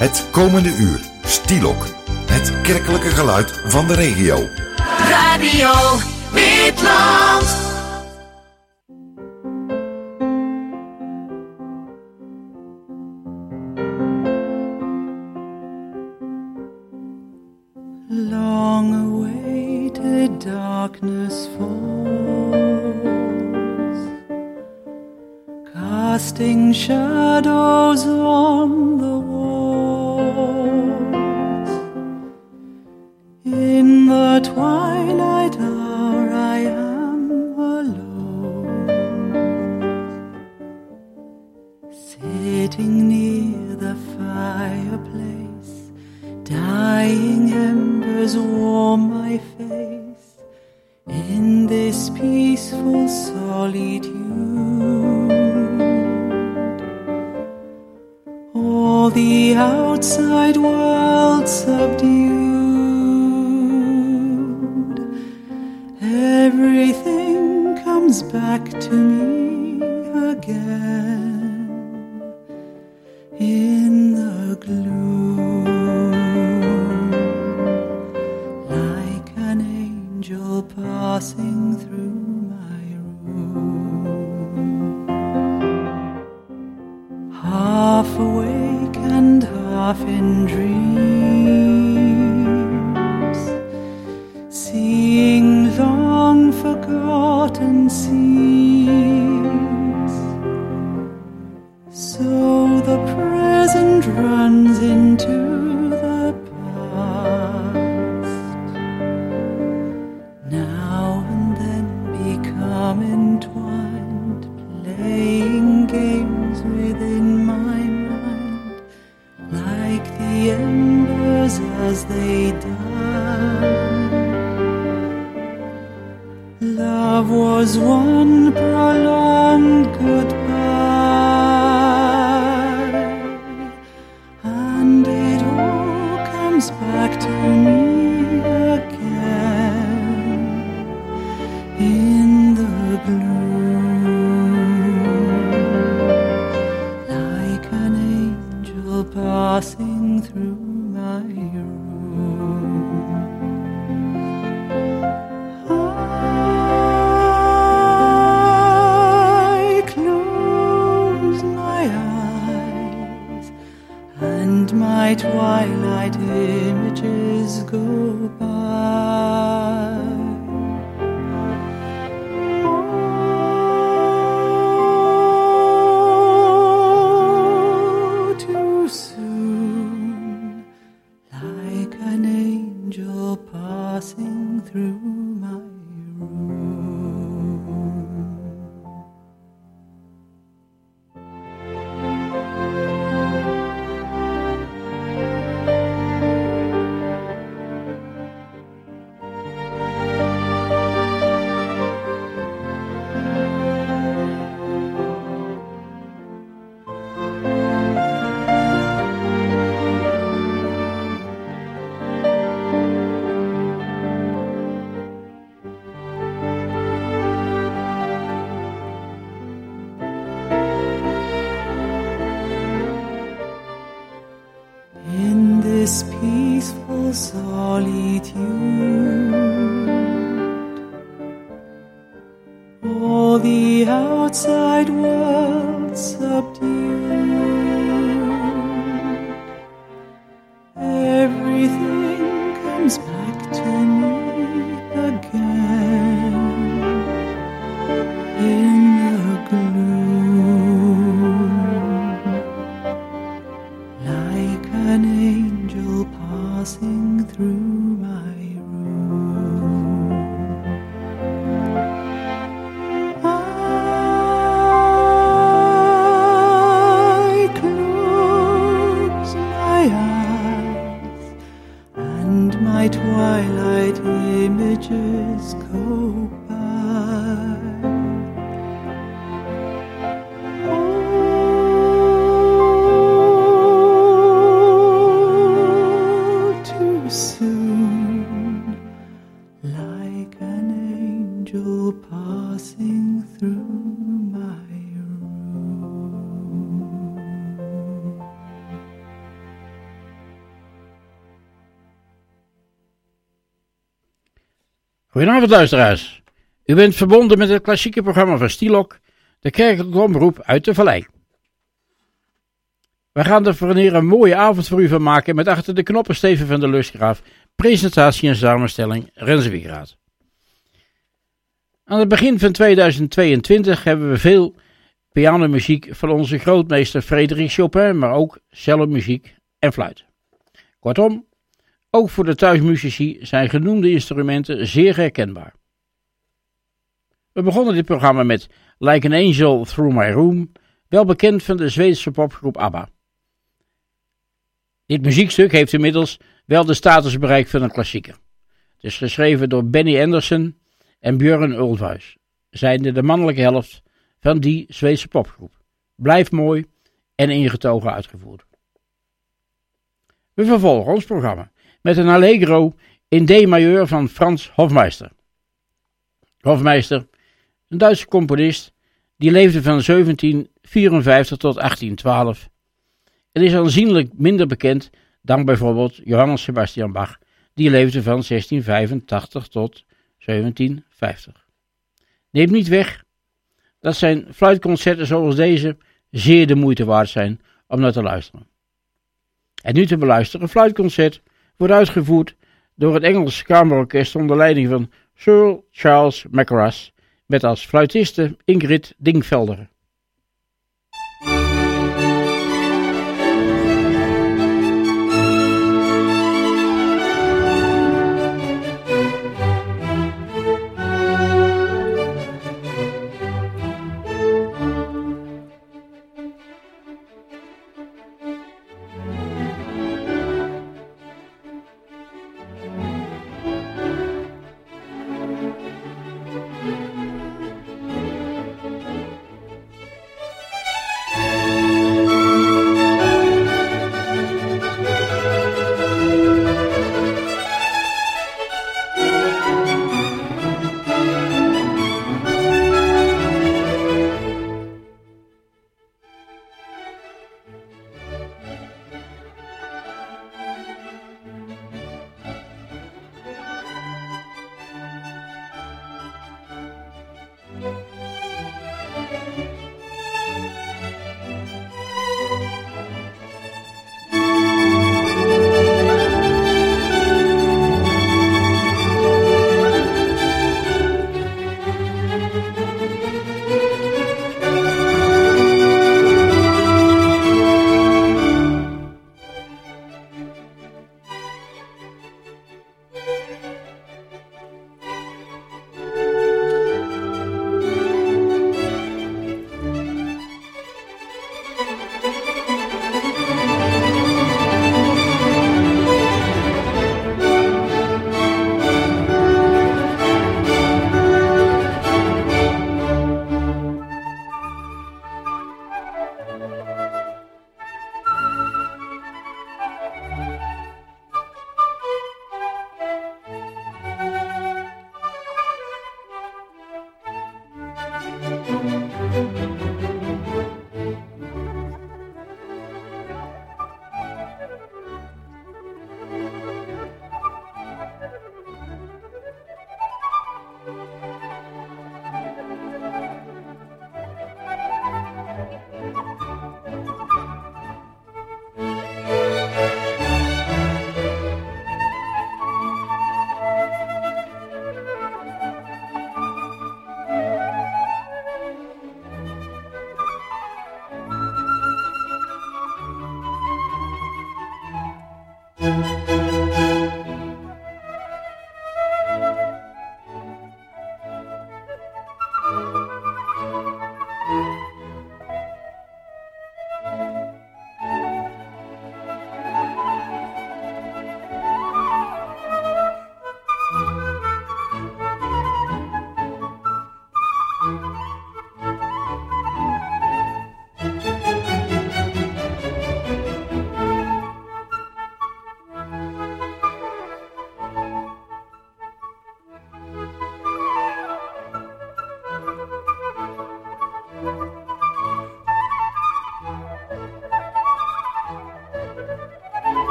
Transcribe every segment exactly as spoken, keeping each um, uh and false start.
Het komende uur, Stielok. Het kerkelijke geluid van de regio. Radio Witland. Long-awaited darkness falls, casting shadows on the walls. In the twilight hour I am alone, sitting near the fireplace, dying embers warm my face in this peaceful solitude. All the outside world subdued, everything comes back to me again in the gloom. Passing through my room, half awake and half in dreams, seeing long forgotten scenes. So the present runs into the past, entwined, playing games within my mind, like the embers as they die. Love was one prolonged goodbye, and it all comes back to me again in the gloom, like an angel passing through my room. I close my eyes and my twilight images go by. Passing through my room. This peaceful solitude, all the outside world subdued, everything comes back to me again in the gloom, like an angel passing through my room. I close my eyes and my twilight images go by. All too soon Goedenavond luisteraars. U bent verbonden met het klassieke programma van Stilok, de kerkelijke omroep uit de Vallei. We gaan er voor een mooie avond voor u van maken met achter de knoppen Steven van der Lustgraaf, presentatie en samenstelling Renze Wiegraat. Aan het begin van tweeduizend tweeëntwintig hebben we veel pianomuziek van onze grootmeester Frédéric Chopin, maar ook cellomuziek en fluit. Kortom, ook voor de thuismuzici zijn genoemde instrumenten zeer herkenbaar. We begonnen dit programma met Like an Angel Through My Room, wel bekend van de Zweedse popgroep ABBA. Dit muziekstuk heeft inmiddels wel de status bereikt van een klassieker. Het is geschreven door Benny Andersson en Björn Ulvaeus, zijnde de mannelijke helft van die Zweedse popgroep. Blijft mooi en ingetogen uitgevoerd. We vervolgen ons programma met een Allegro in D-majeur van Franz Hofmeister. Hofmeister, een Duitse componist, die leefde van zeventien vierenvijftig tot achttien twaalf en is aanzienlijk minder bekend dan bijvoorbeeld Johann Sebastian Bach, die leefde van zestien vijfentachtig tot zeventien vijftig. Neemt niet weg dat zijn fluitconcerten zoals deze zeer de moeite waard zijn om naar te luisteren. En nu te beluisteren, een fluitconcert wordt uitgevoerd door het Engelse Kamerorkest onder leiding van Sir Charles Mackerras, met als fluitiste Ingrid Dingvelder.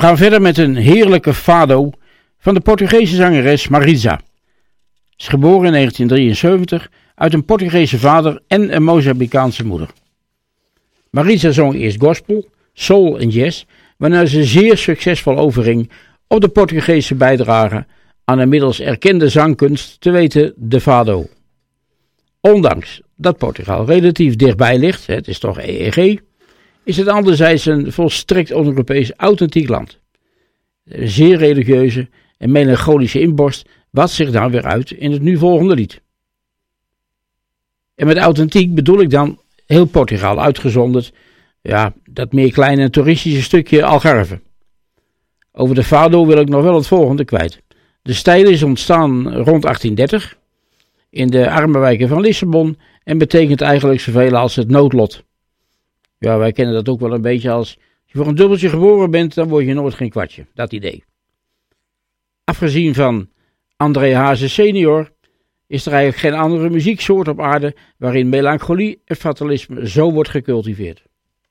gaan verder met een heerlijke fado van de Portugese zangeres Marisa. Ze is geboren in negentien drieënzeventig uit een Portugese vader en een Mozambicaanse moeder. Marisa zong eerst gospel, soul en jazz, waarna ze zeer succesvol overging op de Portugese bijdrage aan een middels erkende zangkunst, te weten de fado. Ondanks dat Portugal relatief dichtbij ligt, het is toch E E G, is het anderzijds een volstrekt on-Europees authentiek land. Een zeer religieuze en melancholische inborst wat zich dan weer uit in het nu volgende lied. En met authentiek bedoel ik dan heel Portugal uitgezonderd, ja, dat meer kleine toeristische stukje Algarve. Over de fado wil ik nog wel het volgende kwijt. De stijl is ontstaan rond achttien dertig in de arme wijken van Lissabon en betekent eigenlijk zoveel als het noodlot. Ja, wij kennen dat ook wel een beetje als, als je voor een dubbeltje geboren bent, dan word je nooit geen kwartje. Dat idee. Afgezien van André Hazes senior is er eigenlijk geen andere muzieksoort op aarde waarin melancholie en fatalisme zo wordt gecultiveerd.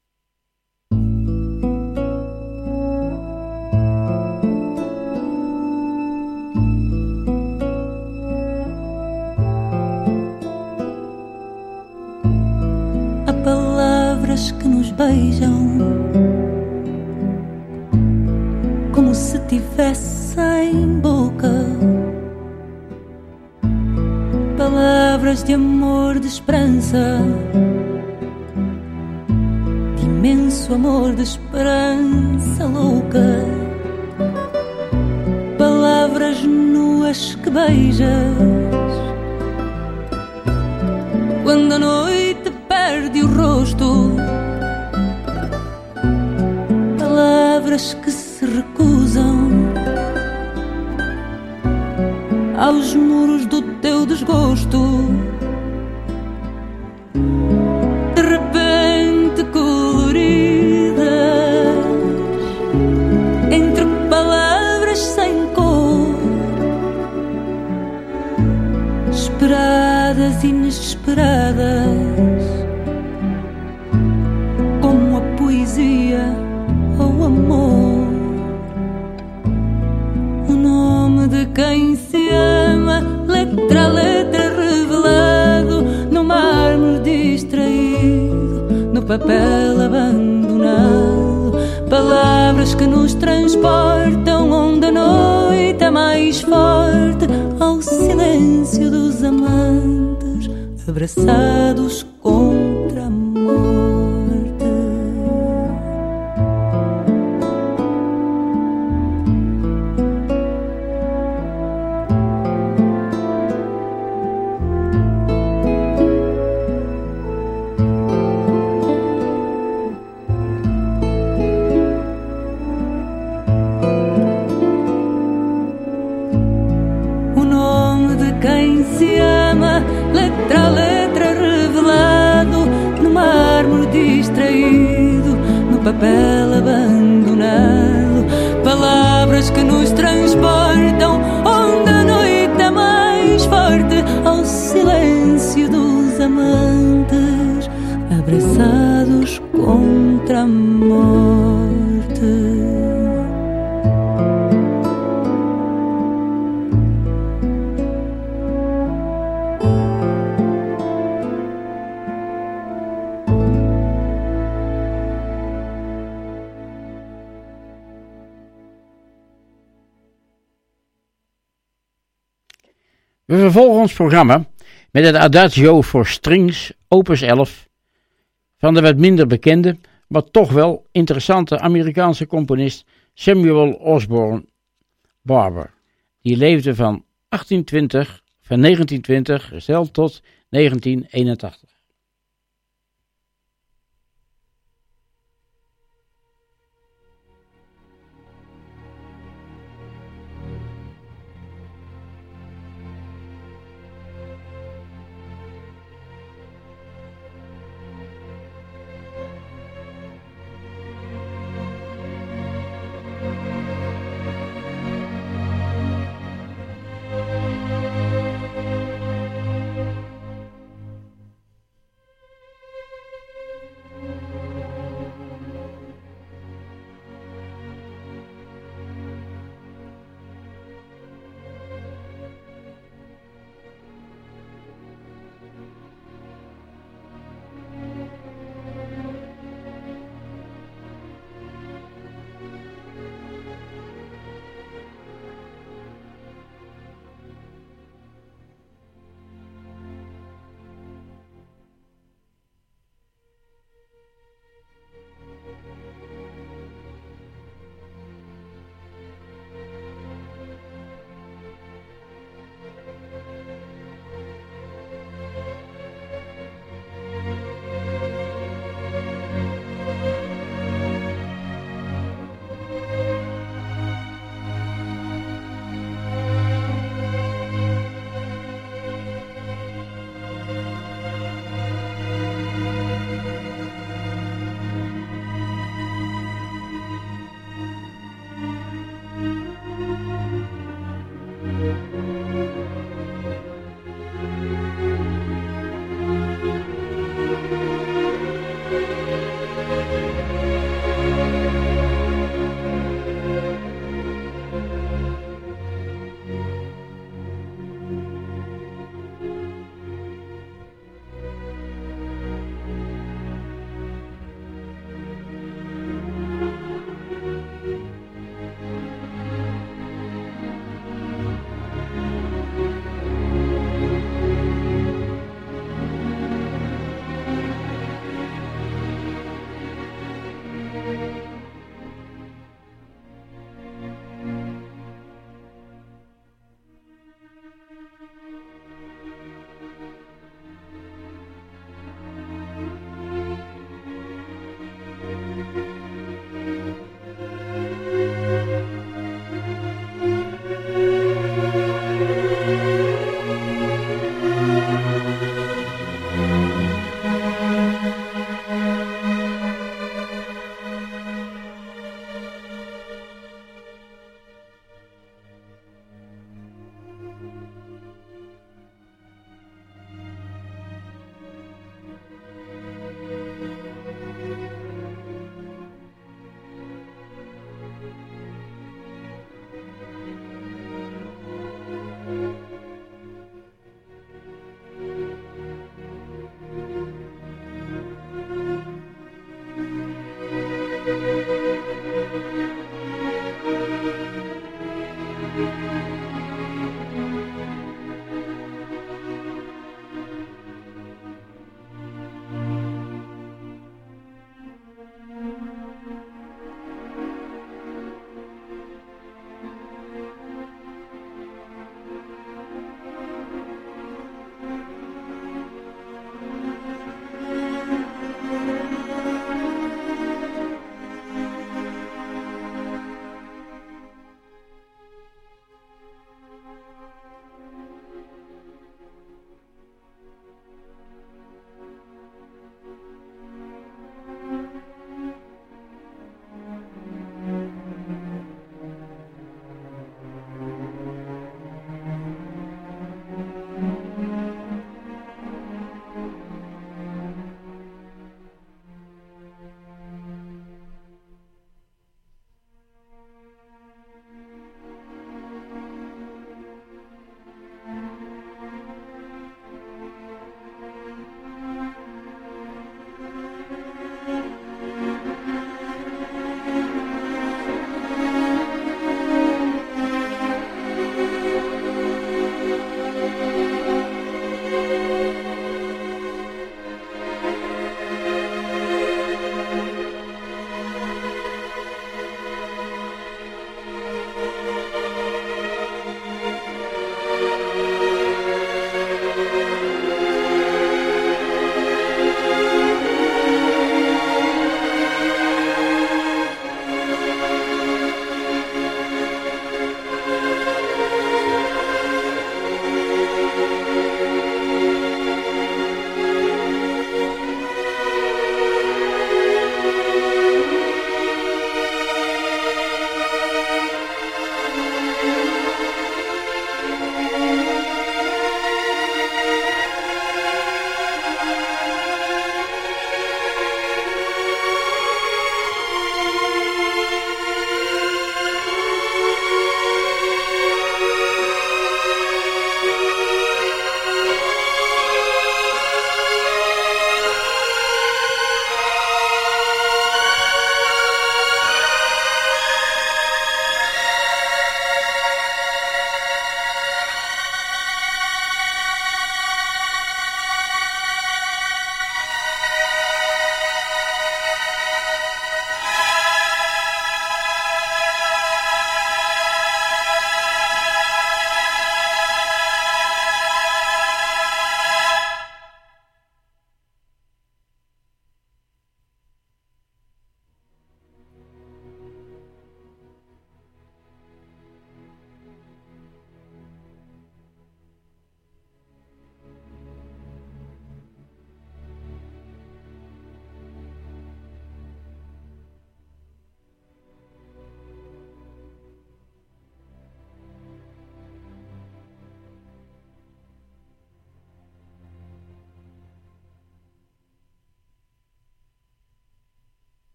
Que nos beijam como se tivessem boca, palavras de amor, de esperança, de imenso amor, de esperança louca, palavras nuas que beijas quando a noite perde o rosto, palavras que se recusam aos muros do teu desgosto, de repente coloridas entre palavras sem cor, esperadas e inesperadas, como a poesia ou amor. O nome de quem se ama, letra a letra revelado, no mármore distraído, no papel abandonado. Palavras que nos transportam onde a noite é mais forte, ao silêncio dos amantes abraçados contra a morte. Papel abandonado, palavras que nos transportam onde a noite é mais forte, ao silêncio dos amantes abraçados contra a morte. We vervolgen ons programma met het Adagio voor Strings, opus elf, van de wat minder bekende, maar toch wel interessante Amerikaanse componist Samuel Osborne Barber. Die leefde van achttientwintig, van negentientwintig gesteld tot negentien eenentachtig.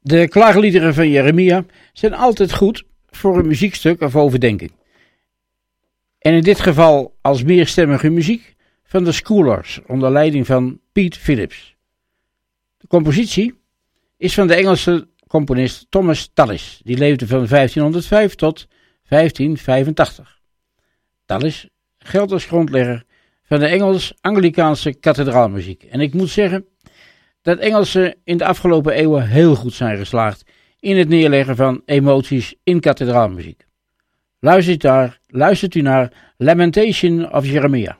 De klaagliederen van Jeremia zijn altijd goed voor een muziekstuk of overdenking. En in dit geval als meerstemmige muziek van de Schoolers onder leiding van Pete Phillips. De compositie is van de Engelse componist Thomas Tallis, die leefde van vijftienhonderdvijf tot vijftienhonderdvijfentachtig. Tallis geldt als grondlegger van de Engels-Anglikaanse kathedraalmuziek. En ik moet zeggen dat Engelsen in de afgelopen eeuwen heel goed zijn geslaagd in het neerleggen van emoties in kathedraalmuziek. Luistert, daar, luistert u naar Lamentation of Jeremiah.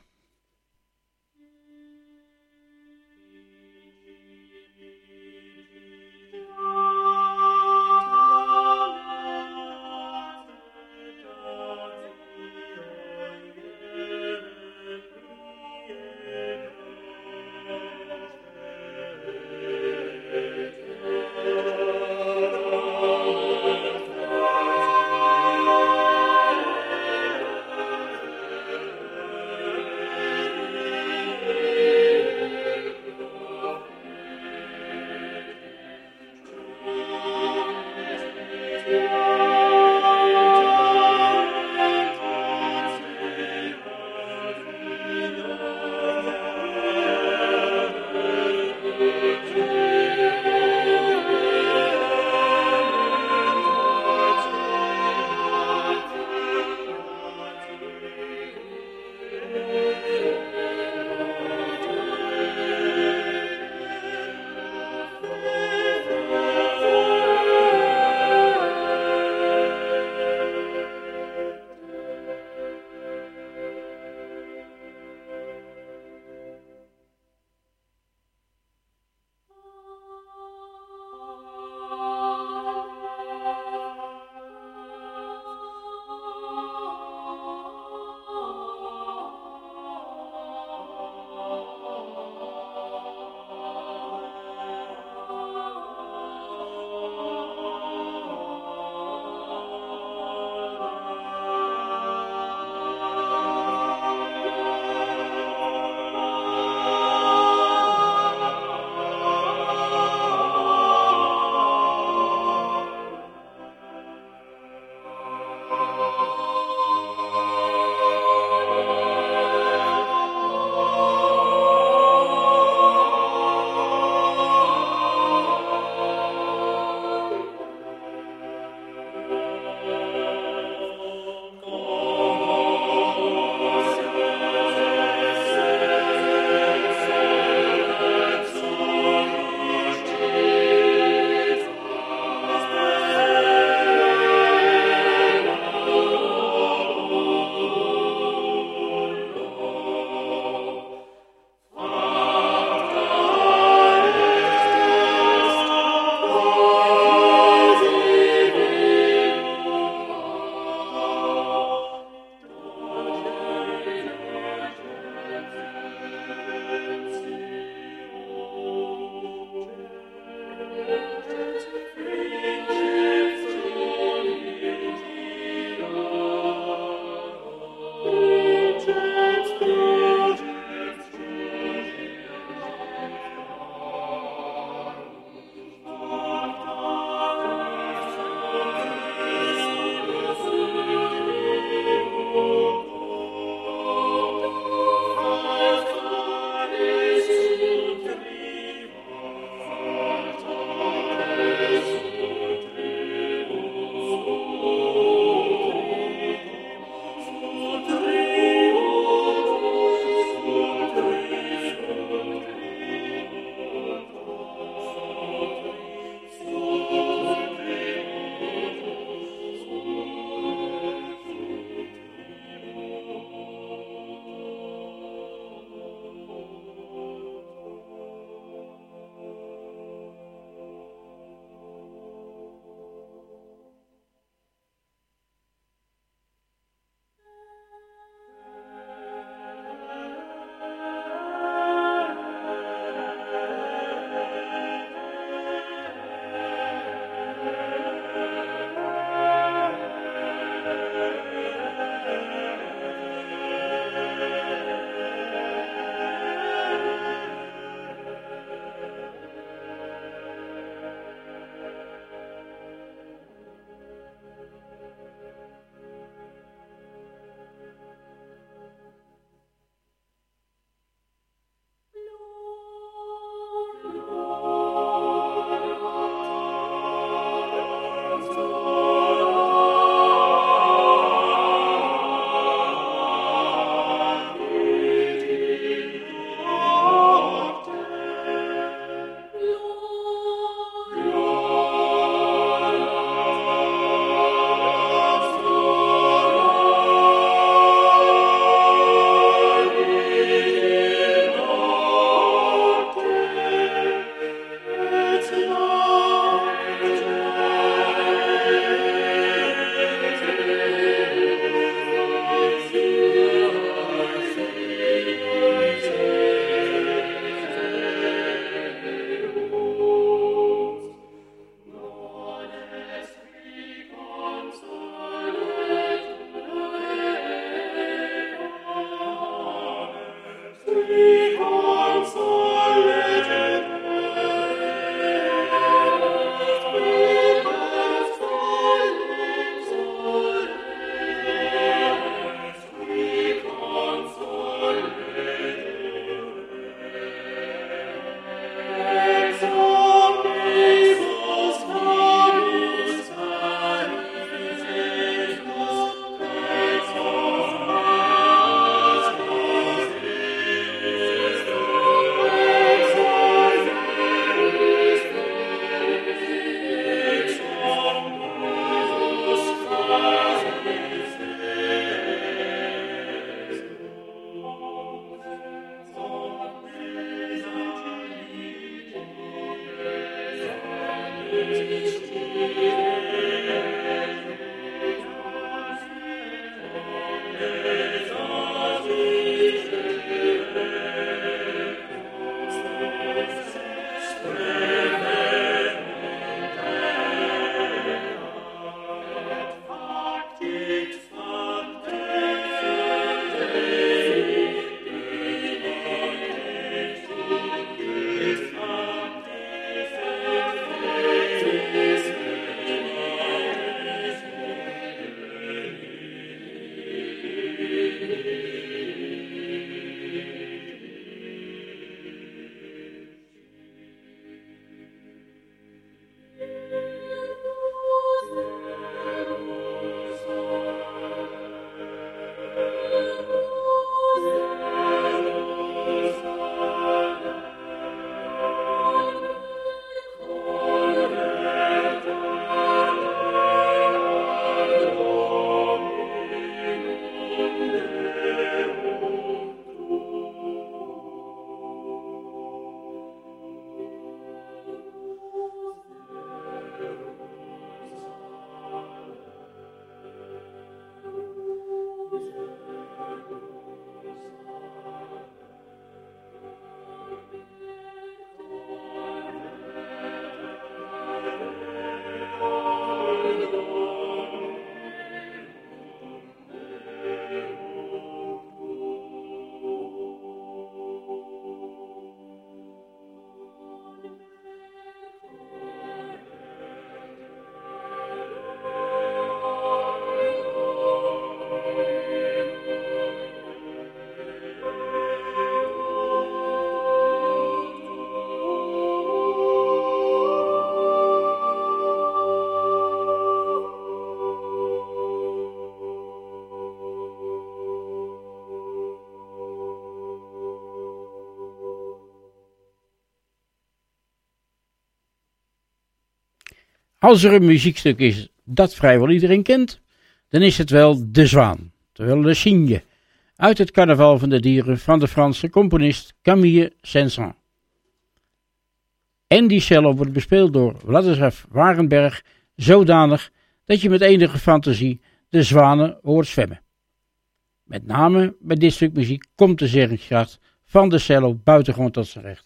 Als er een muziekstuk is dat vrijwel iedereen kent, dan is het wel De Zwaan, terwijl Le Cygne, uit het Carnaval van de Dieren van de Franse componist Camille Saint-Saëns. En die cello wordt bespeeld door Władysław Warenberg zodanig dat je met enige fantasie de zwanen hoort zwemmen. Met name bij dit stuk muziek komt de zeggingskracht van de cello buitengewoon tot zijn recht.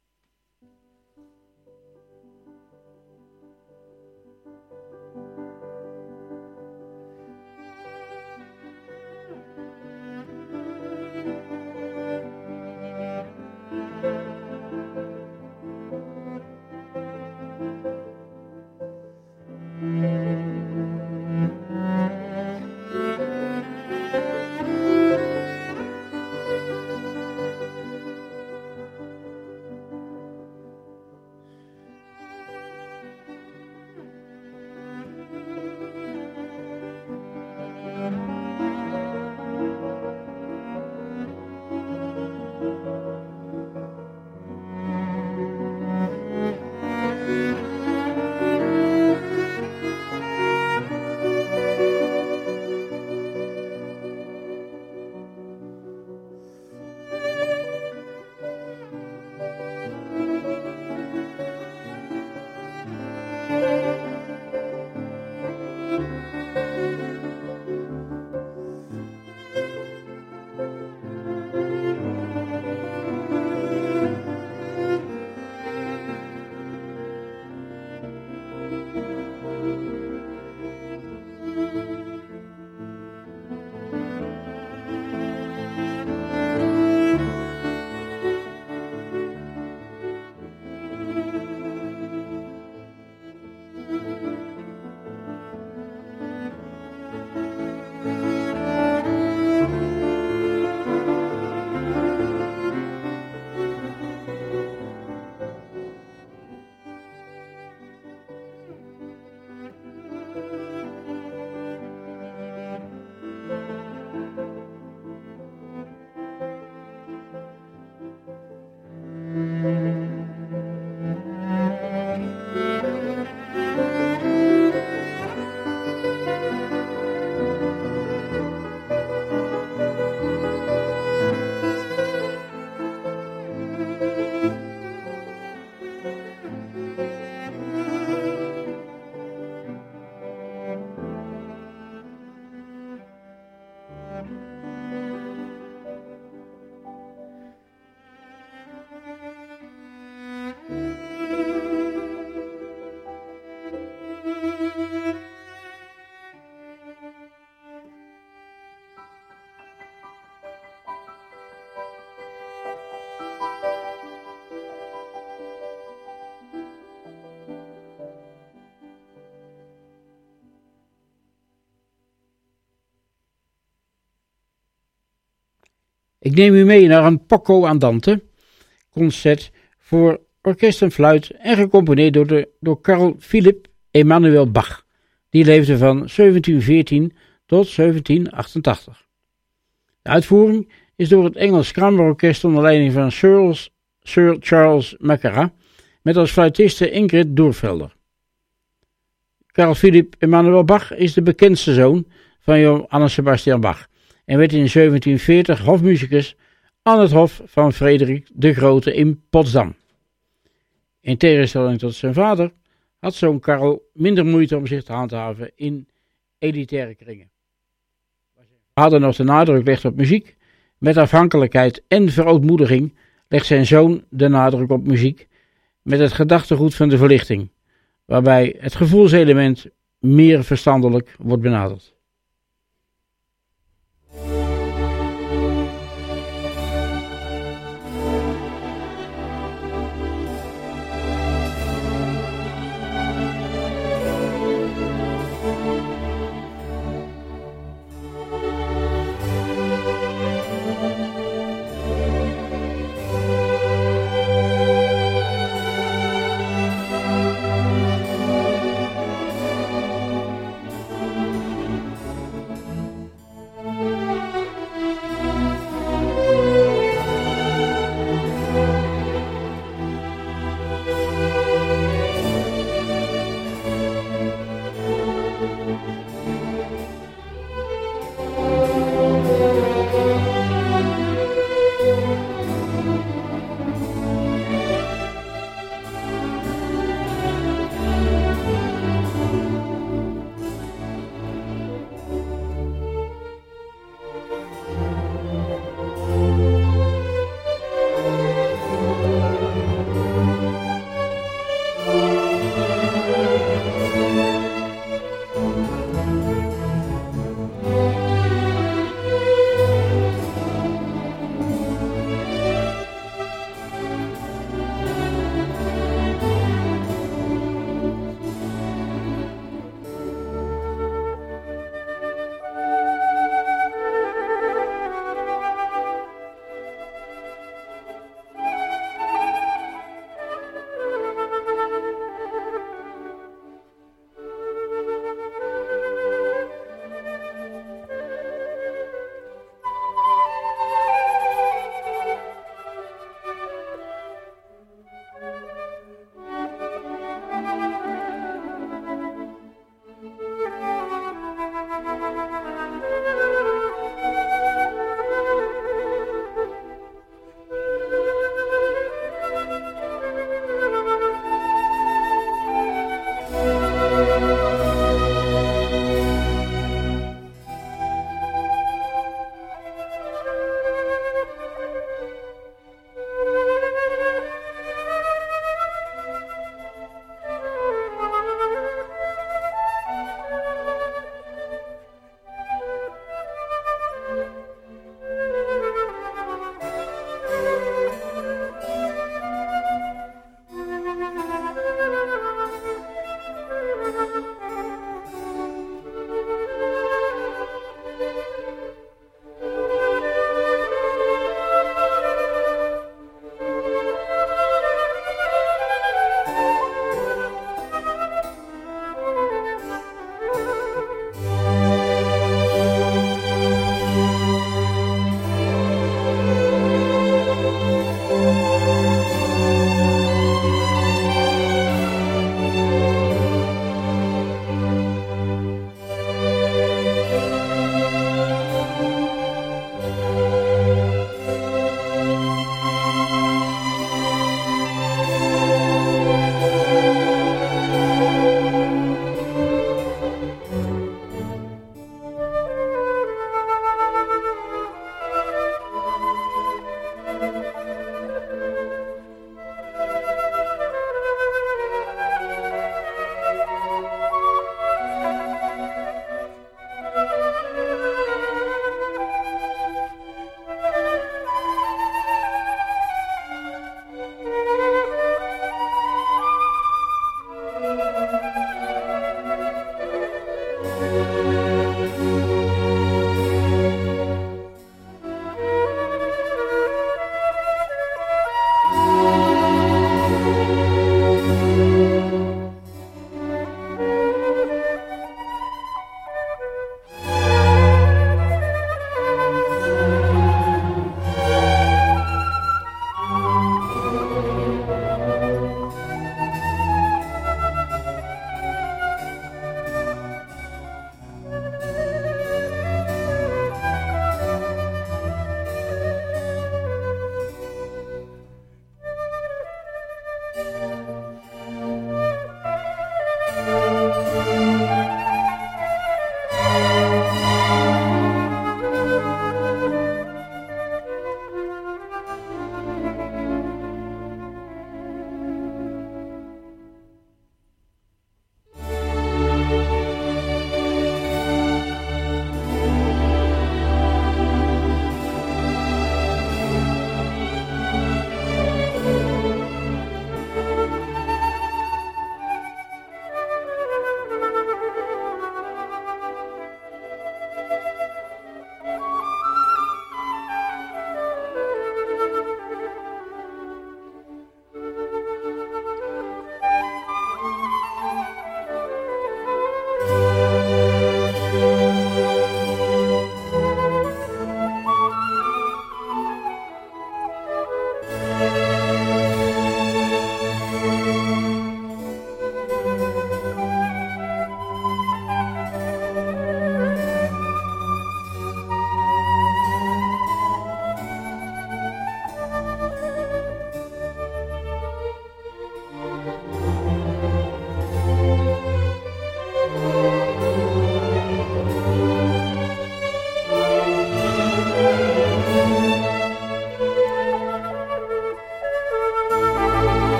Ik neem u mee naar een Poco Andante, concert voor orkest en fluit en gecomponeerd door, de, door Carl Philipp Emanuel Bach. Die leefde van zeventien veertien tot zeventien achtentachtig. De uitvoering is door het Engels Kamerorkest onder leiding van Sir, Sir Charles Mackara met als fluitiste Ingrid Doorvelder. Carl Philipp Emanuel Bach is de bekendste zoon van Johann Sebastian Bach en werd in zeventien veertig hofmusicus aan het hof van Frederik de Grote in Potsdam. In tegenstelling tot zijn vader had zoon Karel minder moeite om zich te handhaven in elitaire kringen. Waar zijn vader nog de nadruk legt op muziek, met afhankelijkheid en verootmoediging legt zijn zoon de nadruk op muziek met het gedachtegoed van de verlichting, waarbij het gevoelselement meer verstandelijk wordt benaderd.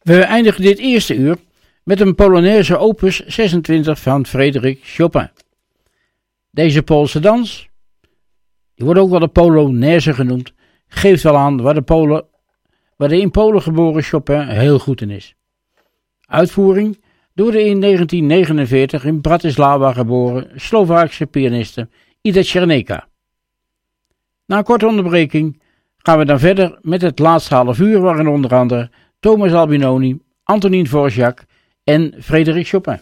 We eindigen dit eerste uur met een Polonaise opus zesentwintig van Frédéric Chopin. Deze Poolse dans, die wordt ook wel de Polonaise genoemd, geeft wel aan waar de, Polen, waar de in Polen geboren Chopin heel goed in is. Uitvoering door de in negentien negenenveertig in Bratislava geboren Slovaakse pianiste Ida Czerneka. Na een korte onderbreking gaan we dan verder met het laatste half uur, waarin onder andere Thomas Albinoni, Antonin Dvorak en Frédéric Chopin.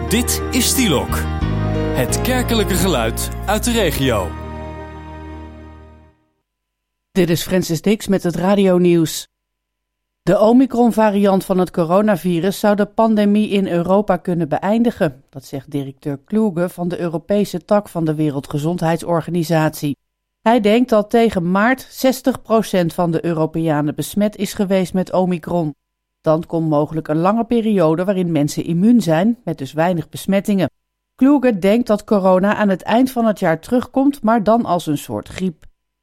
Dit is Stielok, het kerkelijke geluid uit de regio. Dit is Francis Dix met het radionieuws. De Omicron-variant van het coronavirus zou de pandemie in Europa kunnen beëindigen. Dat zegt directeur Kluge van de Europese tak van de Wereldgezondheidsorganisatie. Hij denkt dat tegen maart zestig procent van de Europeanen besmet is geweest met Omicron. Dan komt mogelijk een lange periode waarin mensen immuun zijn, met dus weinig besmettingen. Kluge denkt dat corona aan het eind van het jaar terugkomt, maar dan als een soort griep.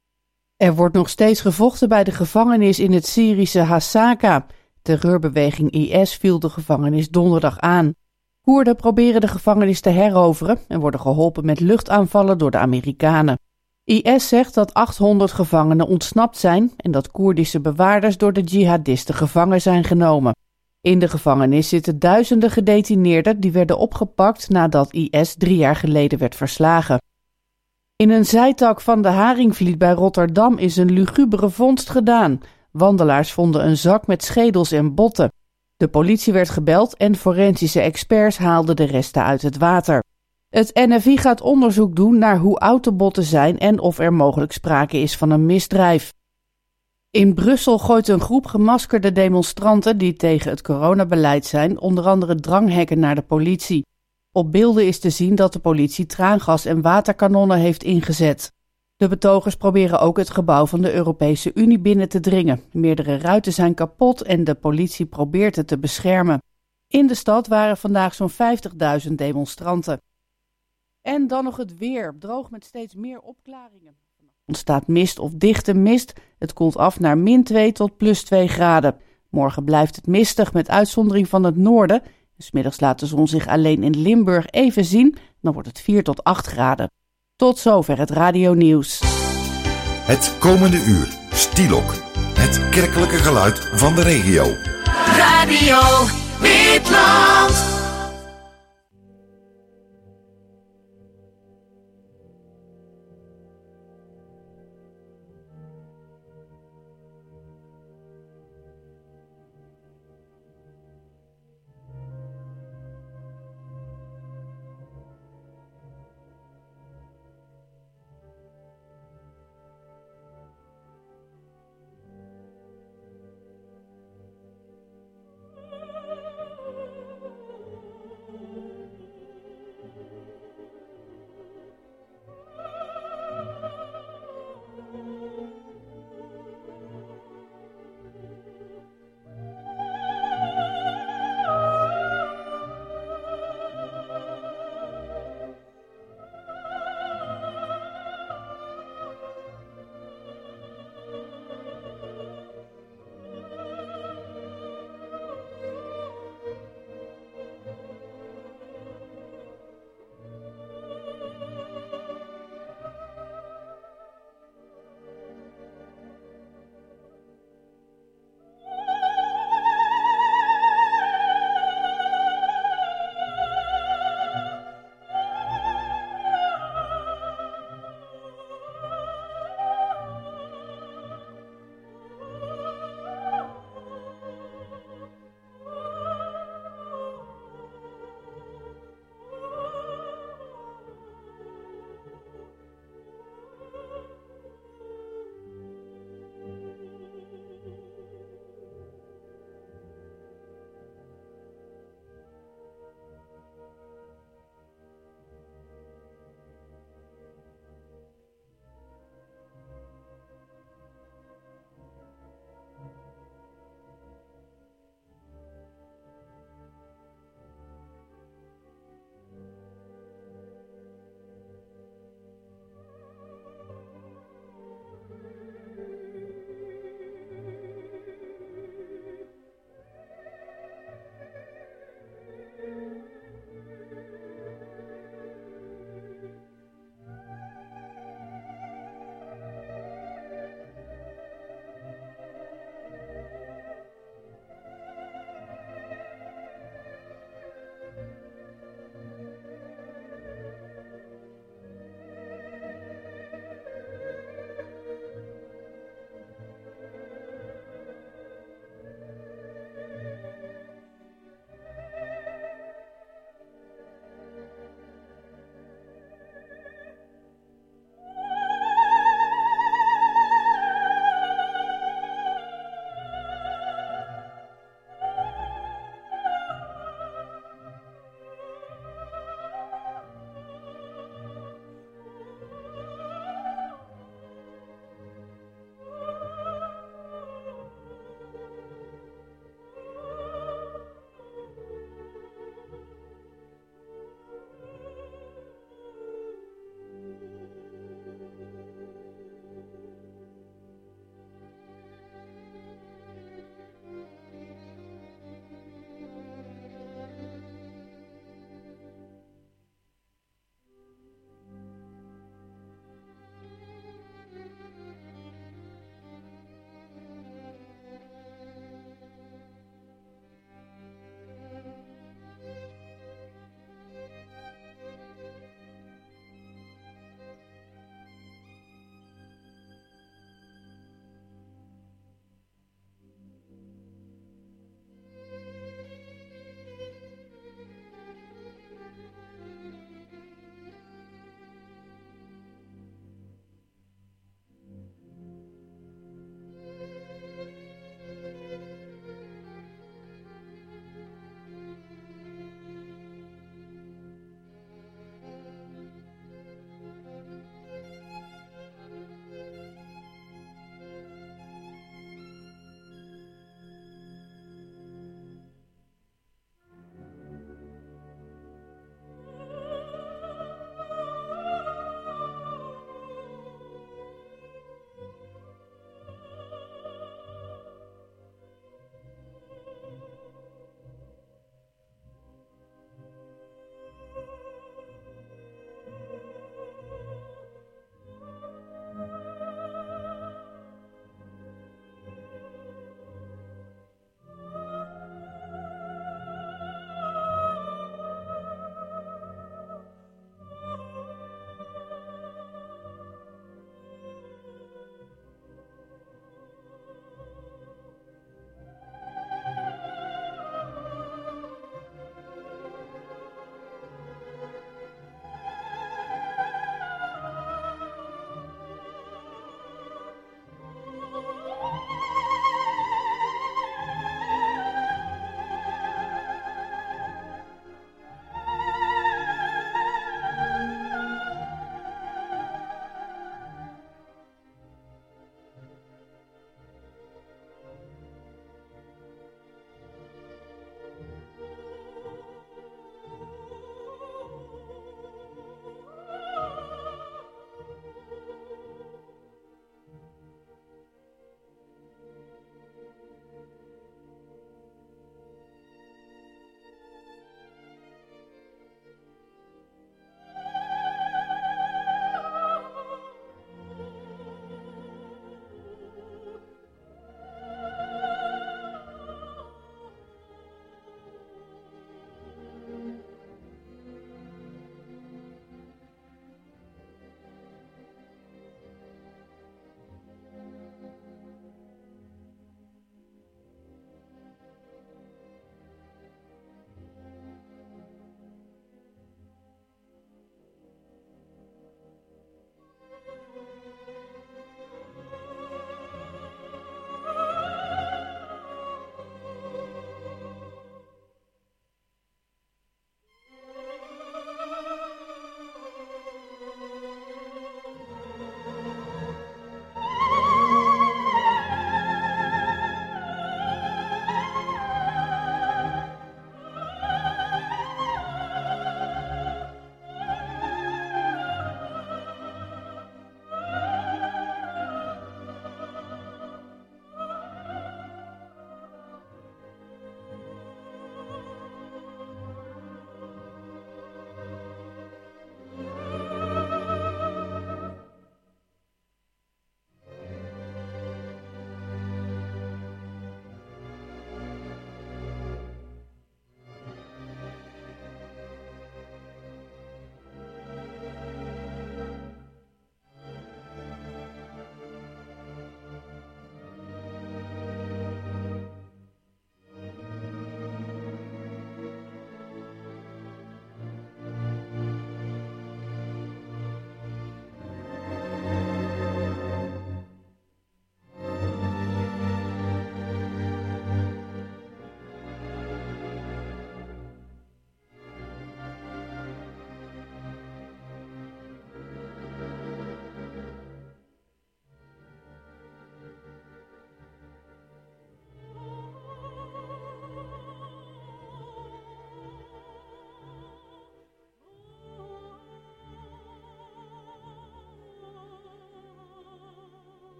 Er wordt nog steeds gevochten bij de gevangenis in het Syrische Hasaka. Terreurbeweging I S viel de gevangenis donderdag aan. Koerden proberen de gevangenis te heroveren en worden geholpen met luchtaanvallen door de Amerikanen. I S zegt dat achthonderd gevangenen ontsnapt zijn en dat Koerdische bewaarders door de jihadisten gevangen zijn genomen. In de gevangenis zitten duizenden gedetineerden die werden opgepakt nadat I S drie jaar geleden werd verslagen. In een zijtak van de Haringvliet bij Rotterdam is een lugubere vondst gedaan. Wandelaars vonden een zak met schedels en botten. De politie werd gebeld en forensische experts haalden de resten uit het water. Het N F I gaat onderzoek doen naar hoe oud de botten zijn en of er mogelijk sprake is van een misdrijf. In Brussel gooit een groep gemaskerde demonstranten die tegen het coronabeleid zijn onder andere dranghekken naar de politie. Op beelden is te zien dat de politie traangas en waterkanonnen heeft ingezet. De betogers proberen ook het gebouw van de Europese Unie binnen te dringen. Meerdere ruiten zijn kapot en de politie probeert het te beschermen. In de stad waren vandaag zo'n vijftigduizend demonstranten. En dan nog het weer, droog met steeds meer opklaringen. Er ontstaat mist of dichte mist. Het koelt af naar min twee tot plus twee graden. Morgen blijft het mistig met uitzondering van het noorden. 'S Middags laat de zon zich alleen in Limburg even zien, dan wordt het vier tot acht graden. Tot zover het radionieuws. Het komende uur, Stielok, het kerkelijke geluid van de regio. Radio Witland.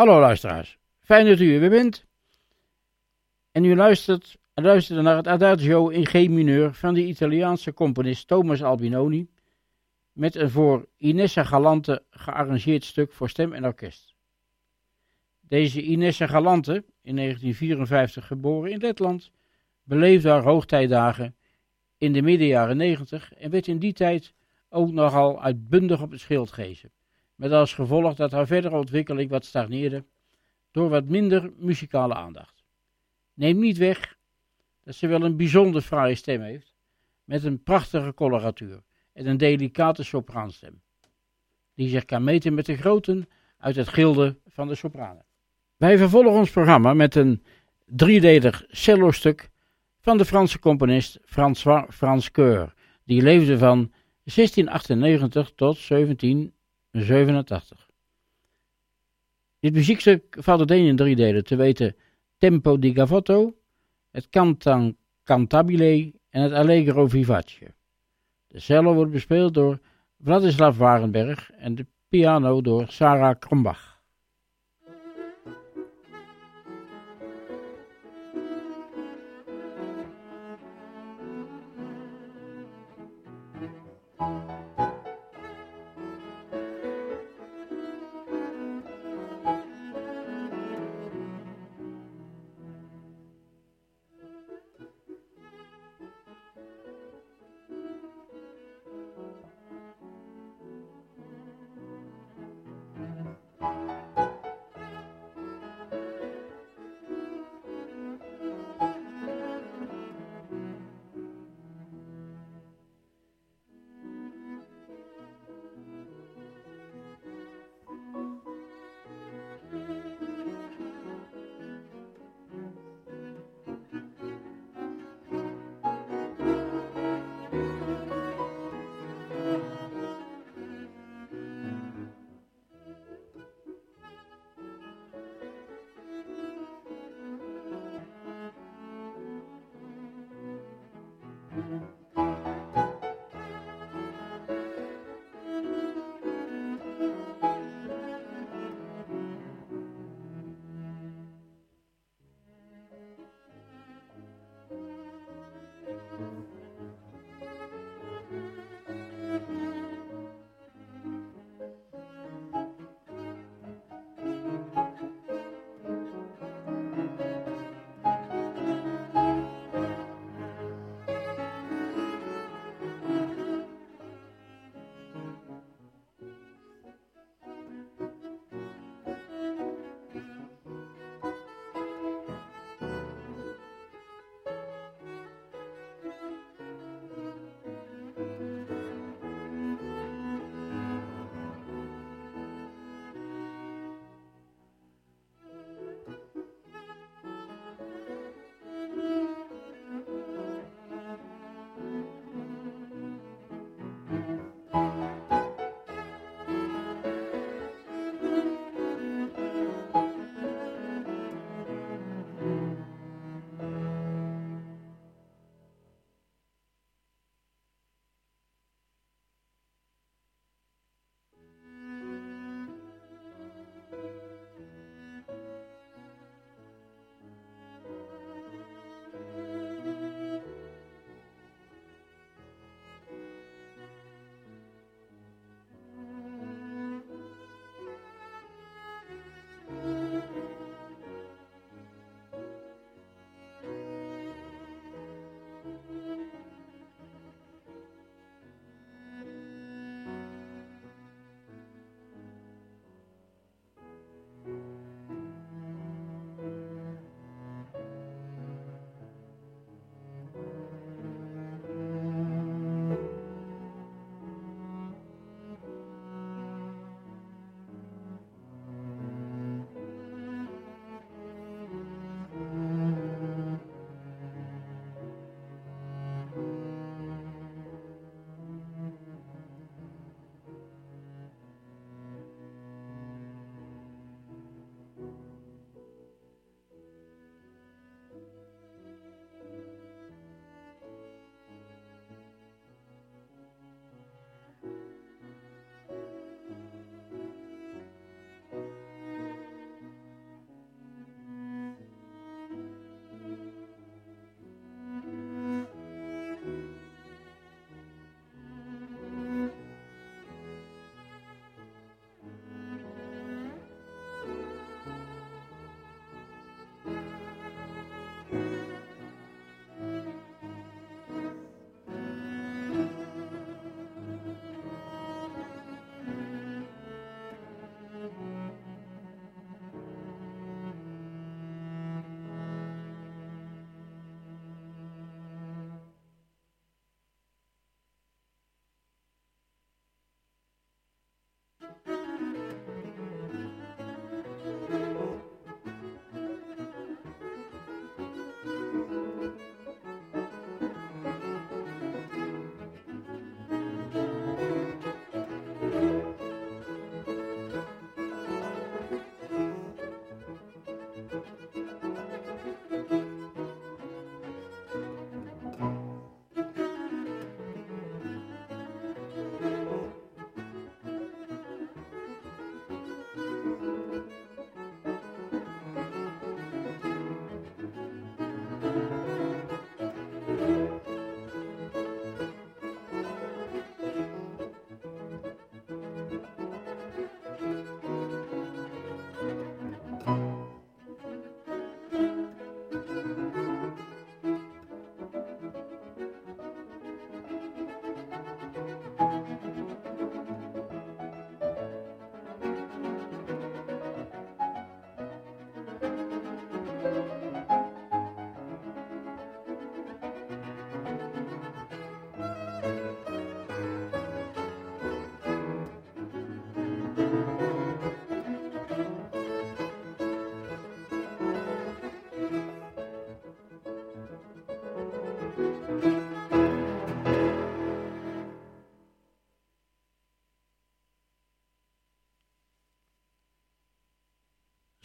Hallo luisteraars, fijn dat u er weer bent. En u luistert, luistert naar het Adagio in G mineur van de Italiaanse componist Thomas Albinoni met een voor Inessa Galante gearrangeerd stuk voor stem en orkest. Deze Inessa Galante, in negentien vierenvijftig geboren in Letland, beleefde haar hoogtijdagen in de midden jaren negentig en werd in die tijd ook nogal uitbundig op het schild gehezen, met als gevolg dat haar verdere ontwikkeling wat stagneerde door wat minder muzikale aandacht. Neem niet weg dat ze wel een bijzonder fraaie stem heeft, met een prachtige coloratuur en een delicate sopraanstem, die zich kan meten met de groten uit het gilde van de sopranen. Wij vervolgen ons programma met een driedelig cello-stuk van de Franse componist François Francoeur, die leefde van zestien achtennegentig tot zeventien zevenentachtig. Dit muziekstuk valt uiteen in drie delen, te weten Tempo di Gavoto, het Cantan Cantabile en het Allegro Vivace. De cello wordt bespeeld door Vladislav Warenberg en de piano door Sarah Krombach.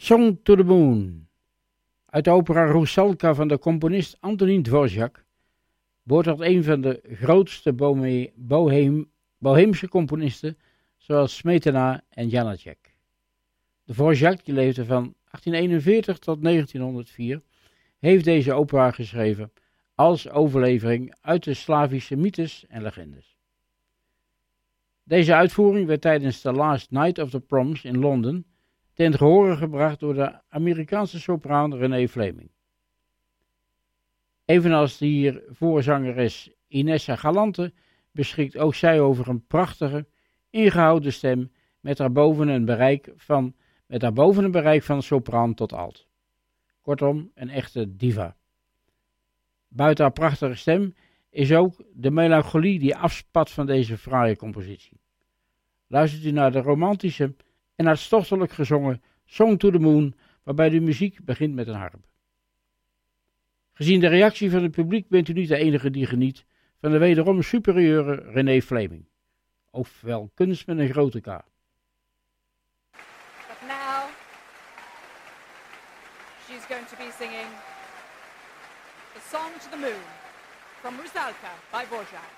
Song to the Moon. Uit de opera Rusalka van de componist Antonín Dvořák behoort tot een van de grootste bohe- bohem- boheemse componisten zoals Smetana en Janáček. Dvořák, die leefde van achttien eenenveertig tot negentienhonderdvier, heeft deze opera geschreven als overlevering uit de Slavische mythes en legendes. Deze uitvoering werd tijdens The Last Night of the Proms in Londen ten gehore gebracht door de Amerikaanse sopraan Renee Fleming. Evenals de hier voorzangeres Inessa Galante beschikt ook zij over een prachtige, ingehouden stem met daarboven een bereik van, met daarboven een bereik van sopraan tot alt. Kortom, een echte diva. Buiten haar prachtige stem is ook de melancholie die afspat van deze fraaie compositie. Luistert u naar de romantische en hartstochtelijk gezongen Song to the Moon, waarbij de muziek begint met een harp. Gezien de reactie van het publiek bent u niet de enige die geniet van de wederom superieure Renee Fleming. Ofwel kunst met een grote K. But now she's going to be singing the Song to the Moon from Rusalka by Dvořák.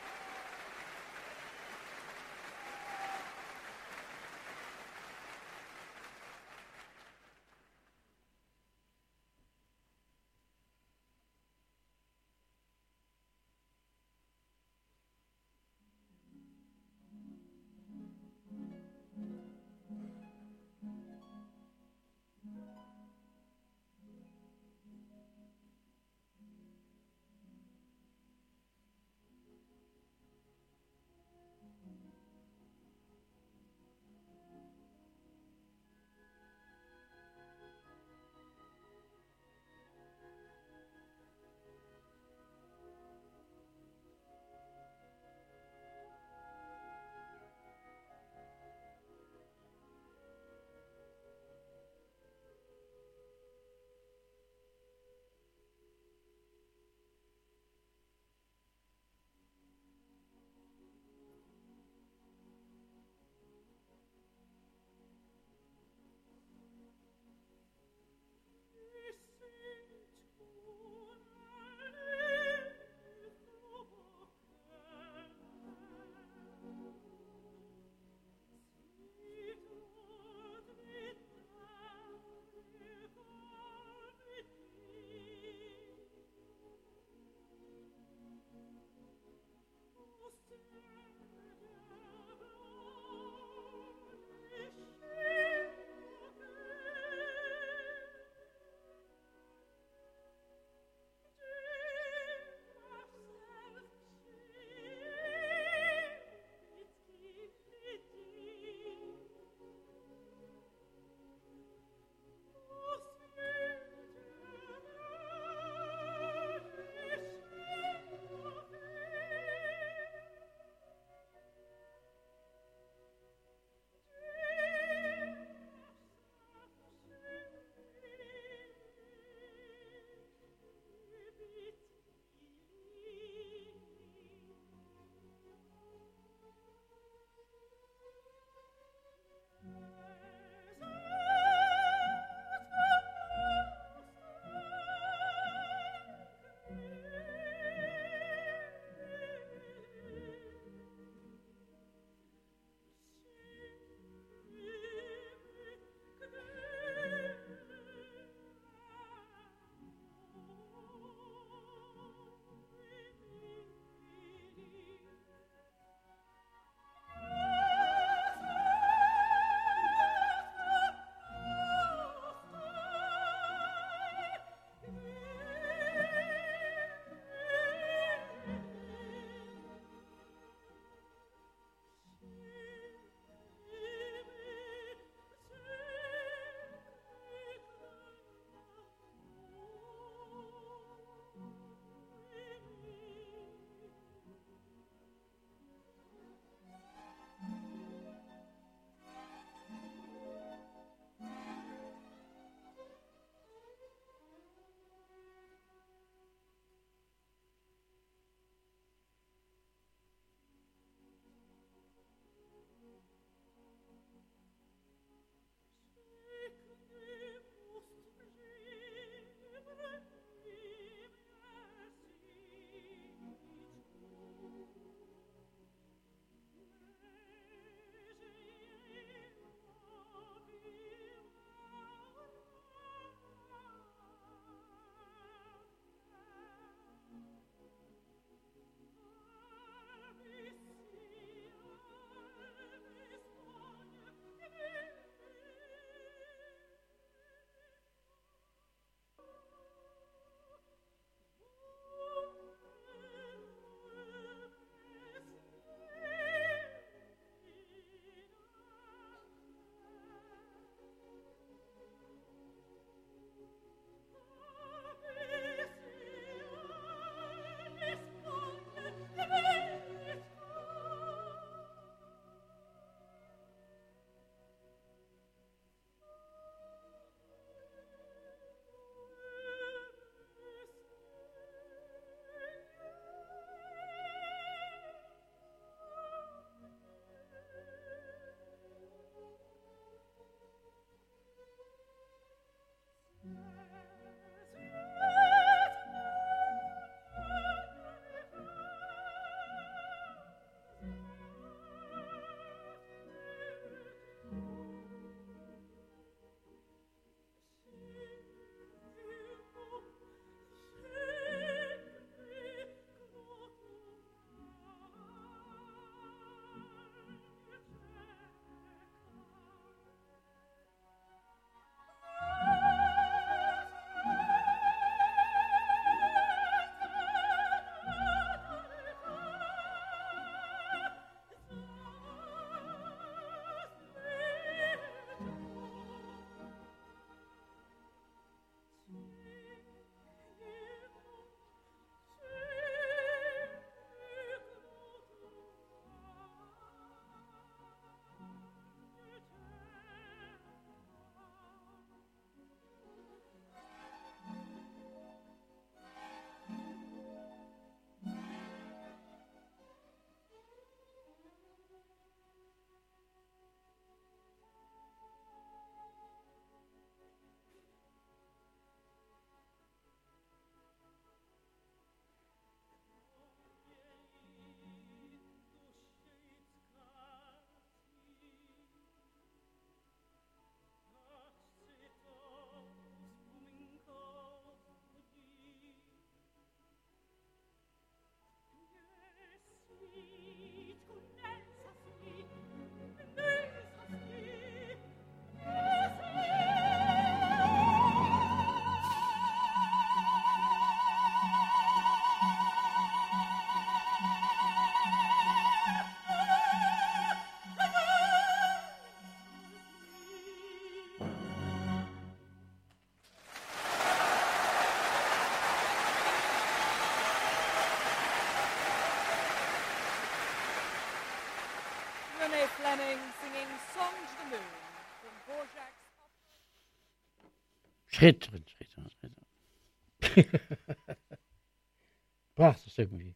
May Fleming singing Song to the Moon from Dvorak's. Schitterend, schitterend, schitterend. Prachtig stuk muziek.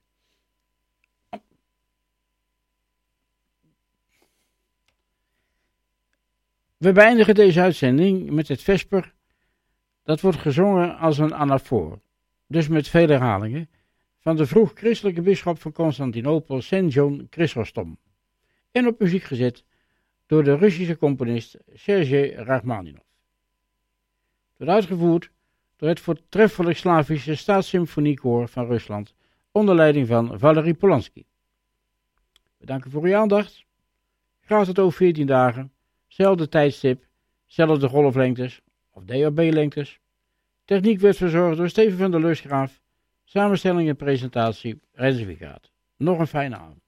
We beëindigen deze uitzending met het vesper. Dat wordt gezongen als een anafoor, dus met vele herhalingen, van de vroeg-christelijke bisschop van Constantinopel, Saint John Chrysostom. En op muziek gezet door de Russische componist Sergei Rachmaninov. Het wordt uitgevoerd door het voortreffelijk Slavische Staatssymfoniekoor van Rusland, onder leiding van Valery Polanski. Bedankt voor uw aandacht. Graag tot over veertien dagen, zelfde tijdstip, zelfde golflengtes of D A B-lengtes. Techniek werd verzorgd door Steven van der Lusgraaf. Samenstelling en presentatie Renze Wiegaard. Nog een fijne avond.